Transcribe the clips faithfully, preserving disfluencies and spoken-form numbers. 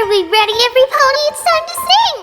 Are we ready, every pony? It's time to sing!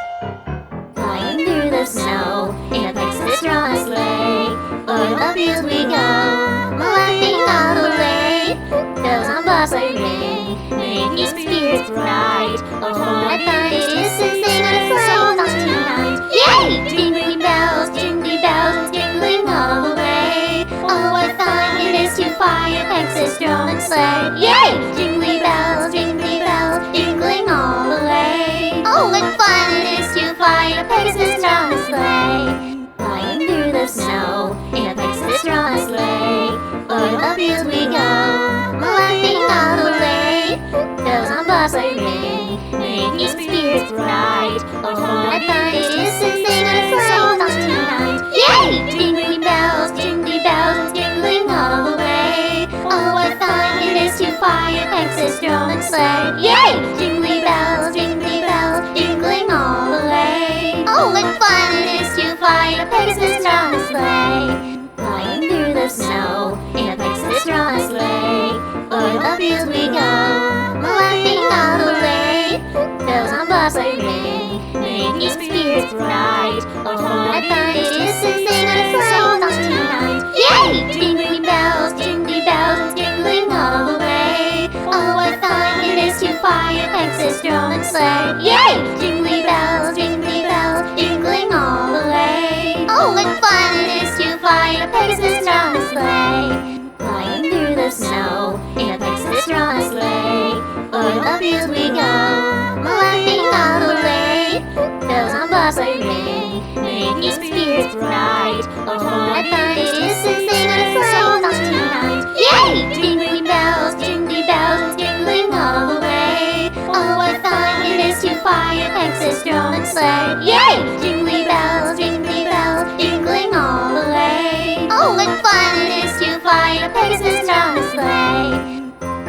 Flying through the snow in a Pegasus drawn sleigh. O'er the fields we go, laughing all the way. Bells on bobsleigh ring, making spirits bright. Oh, what fun it is to sing on a sleigh song tonight! Yay! Jingling bells, jingling bells, jingling all the way. Oh, what fun it is to fly a Pegasus drawn sleigh! Yay! Jingly bells, jingly bells, jingling all the way. Oh, what fun it is to fly a Pegasus drawn sleigh. Flying through the snow in a Pegasus drawn sleigh. O'er the fields we go, laughing all the way. Bells on bobsleigh ring, making spirits bright. Oh, what fun it is to sing on a sleigh song tonight! Yay! Jingling bells, jingling bells, jingling all the way. Oh, what fun it is to fly a Pegasus drawn sleigh! Yay! Jingly bells, jingly bells, jingling all the way. Oh, what fun it is to fly a Pegasus drawn sleigh. Flying through the snow in a Pegasus drawn sleigh. O'er the fields we go, laughing all the way. Bells on bobsleigh ring, making spirits bright. Oh, what fun it is to sing on a sleigh song tonight! Yay! Jingling bells, jingling bells, jingling all the way. Oh, what fun it is to fly a Pegasus drawn sleigh! Yay! Jingly bells, jingly bells, jingling all the way. Oh, what fun it is to fly a Pegasus drawn sleigh. Flying through the snow in a Pegasus drawn sleigh. O'er the fields we go, laughing all the way. Bells on bobsleigh ring, making spirits bright. Oh, what fun it is to sing on a sleigh song tonight! Yay! Jingling bells, jingling bells, jingling all the way. Oh, what fun it is to fly a Pegasus drawn sleigh! Yay! Jingly bells,